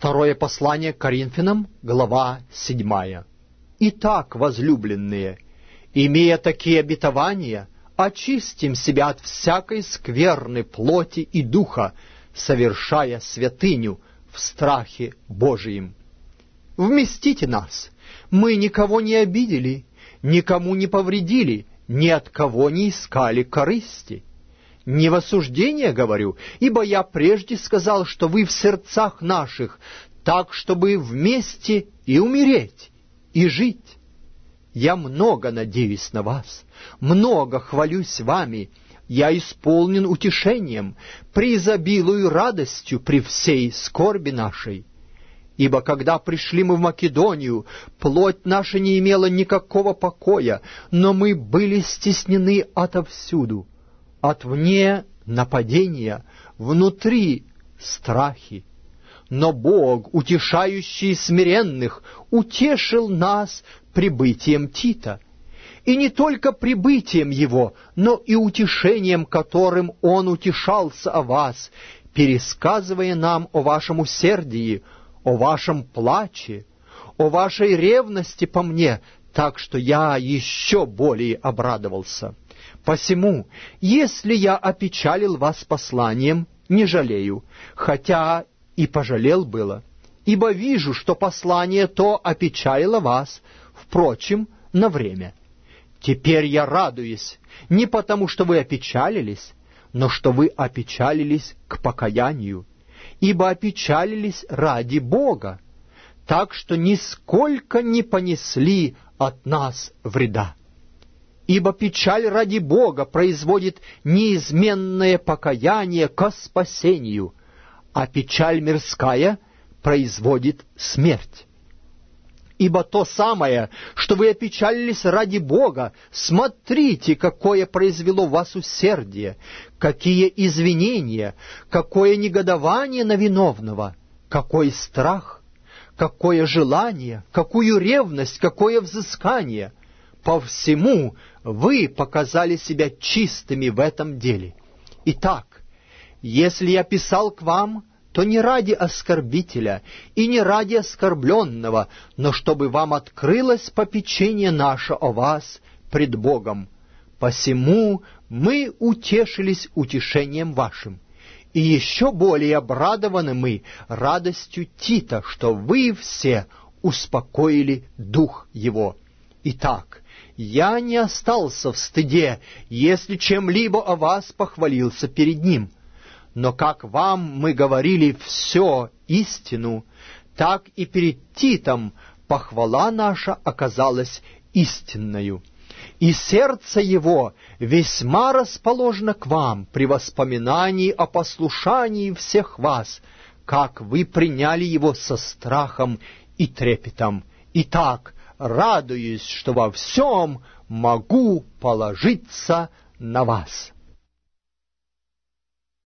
Второе послание к Коринфянам, глава 7. Итак, возлюбленные, имея такие обетования, очистим себя от всякой скверны плоти и духа, совершая святыню в страхе Божием. Вместите нас, мы никого не обидели, никому не повредили, ни от кого не искали корысти. Не в осуждение говорю, ибо я прежде сказал, что вы в сердцах наших, так, чтобы вместе и умереть, и жить. Я много надеюсь на вас, много хвалюсь вами, я исполнен утешением, преизобилую радостью при всей скорби нашей. Ибо когда пришли мы в Македонию, плоть наша не имела никакого покоя, но мы были стеснены отовсюду. Отвне нападения, внутри страхи. Но Бог, утешающий смиренных, утешил нас прибытием Тита. И не только прибытием его, но и утешением, которым он утешался о вас, пересказывая нам о вашем усердии, о вашем плаче, о вашей ревности по мне, так что я еще более обрадовался. Посему, если я опечалил вас посланием, не жалею, хотя и пожалел было, ибо вижу, что послание то опечалило вас, впрочем, на время. Теперь я радуюсь, не потому, что вы опечалились, но что вы опечалились к покаянию, ибо опечалились ради Бога, так что нисколько не понесли от нас вреда. Ибо печаль ради Бога производит неизменное покаяние ко спасению, а печаль мирская производит смерть. Ибо то самое, что вы опечалились ради Бога, смотрите, какое произвело в вас усердие, какие извинения, какое негодование на виновного, какой страх, какое желание, какую ревность, какое взыскание. По всему вы показали себя чистыми в этом деле. Итак, если я писал к вам, то не ради оскорбителя и не ради оскорбленного, но чтобы вам открылось попечение наше о вас пред Богом. Посему мы утешились утешением вашим, и еще более обрадованы мы радостью Тита, что вы все успокоили дух его. Итак, я не остался в стыде, если чем-либо о вас похвалился перед ним. Но как вам мы говорили все истину, так и перед Титом похвала наша оказалась истинною. И сердце его весьма расположено к вам при воспоминании о послушании всех вас, как вы приняли его со страхом и трепетом. Итак, радуюсь, что во всем могу положиться на вас.